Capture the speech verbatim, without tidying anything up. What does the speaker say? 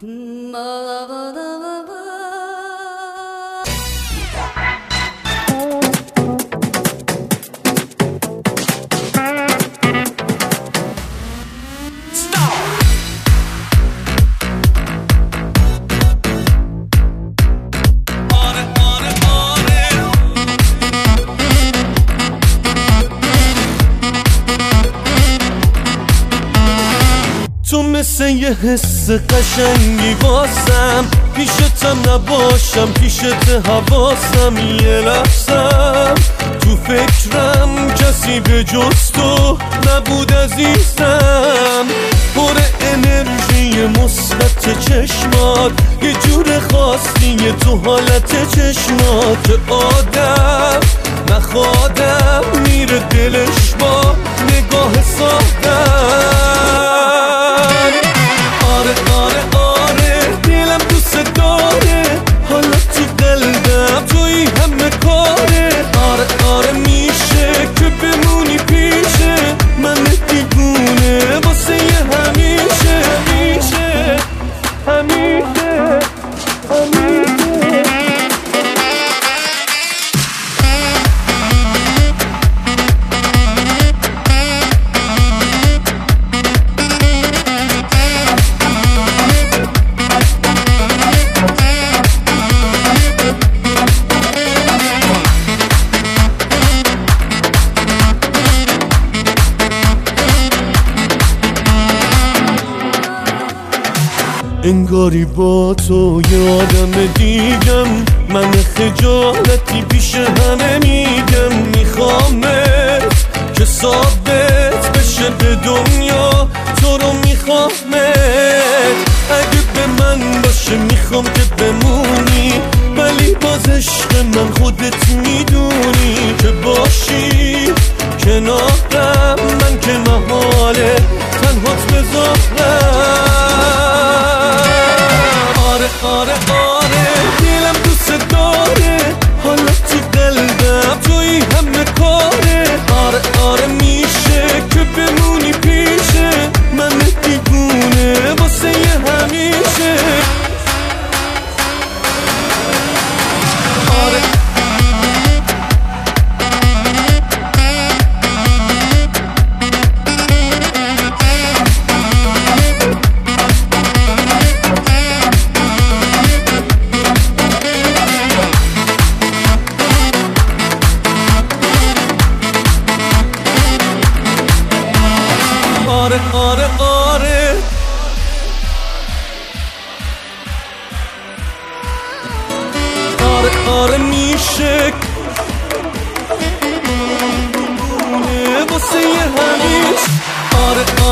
تو مثل یه حس قشنگی واسم، پیشتم نباشم پیشت حواسم، یه لحظم تو فکرم کسی به جز تو نبود عزیزم. پر انرژی مثبت چشمات، یه جور خاصیه تو حالت چشمات، آدم نخوادم میره دلش با نگاه سادم. آره آره آره دلم دوست داره، حالا تو قلبم توی همه کاره. آره آره میشه که بمونی پیشه من دیوونه واسه یه همیشه همیشه همیشه همیشه. انگاری با تو یه آدم دیگم، من خجالتی پیش همه میگم. میخوامت که ثابت بشه به دنیا تو رو میخوامت. اگه به من باشه میخوام که بمونی، ولی باز عشق من خودت میدونی که باشی کنارم، من که محاله تنهات بذارم. آره آره دلم دوست داره، حالا تو قلبم توی همه کاره. آره آره میشه که بمونی پیشه من دیوونه واسه یه همیشه. آره آره آره آره آره آره میشه واسه یه همیشه. آره